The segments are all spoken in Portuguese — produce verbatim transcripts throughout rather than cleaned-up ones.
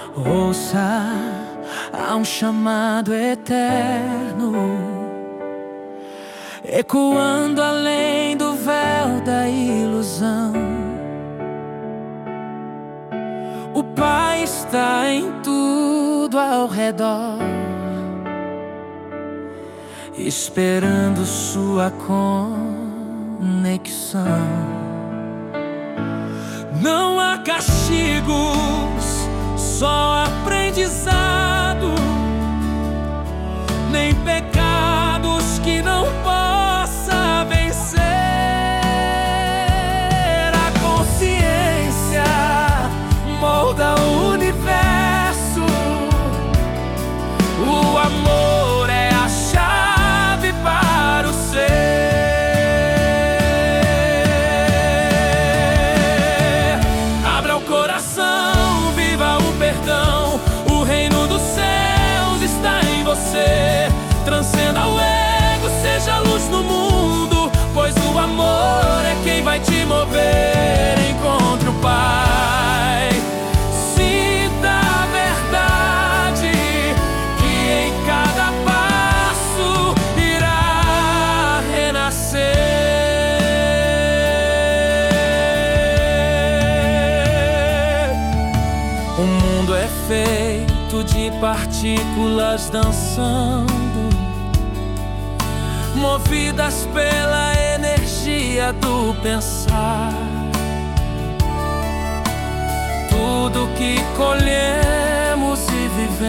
Ouça, há um chamado eterno, ecoando além do véu da ilusão. O Pai está em tudo ao redor, esperando sua conexão. Não há castigos, só aprendizado, nem pecados que não possa vencer. A consciência molda o universo, o amor é a chave para o ser. Abra o coração, viva o perdão, o reino dos céus está em você. Transcenda o ego, seja luz no mundo, pois o amor é quem vai te mover. Encontre o Pai, sinta a verdade, que em cada passo irá renascer. O mundo é feito de partículas dançando, movidas pela energia do pensar. Tudo que colhemos e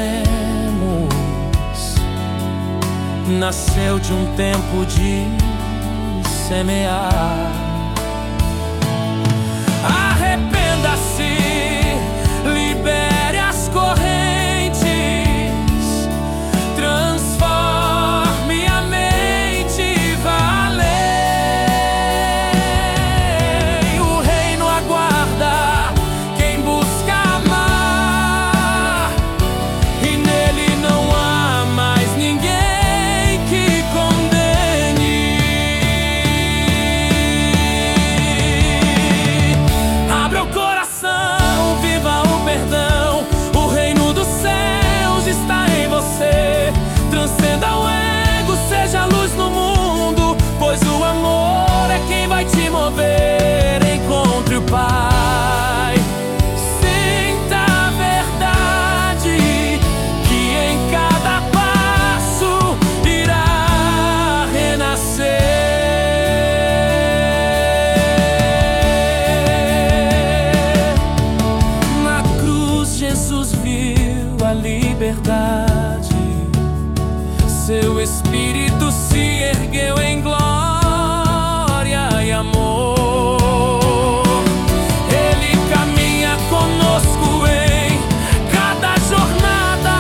vivemos nasceu de um tempo de semear. Arrependa-se, libere as correntes, transforme a mente e vá além. O reino aguarda quem busca amar, e nele não há mais ninguém que condene. Abra o coração, viva o perdão, o reino dos céus está em você. Transcenda o ego, seja luz no mundo, pois o amor é quem vai te mover. Encontre o Pai, sinta a verdade, que em cada passo irá renascer. Na cruz Jesus viu a liberdade, seu espírito se ergueu em glória e amor. Ele caminha conosco em cada jornada,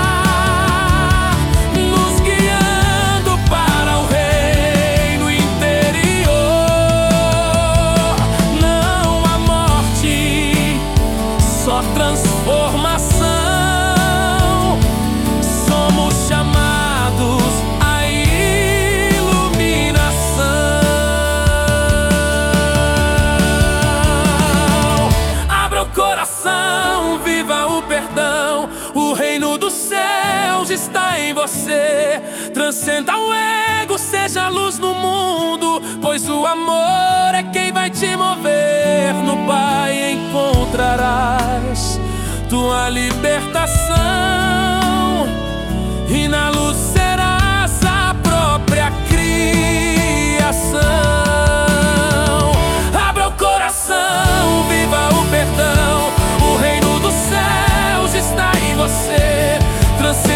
nos guiando para o reino interior. Não há morte, só transformação. Somos chamados à iluminação. Abra o coração, viva o perdão, o reino dos céus está em você. Transcenda o ego, seja luz no mundo, pois o amor é quem vai te mover. No Pai encontrarás tua libertação, e na luz serás a própria criação. Abra o coração, viva o perdão, o reino dos céus está em você. Transcenda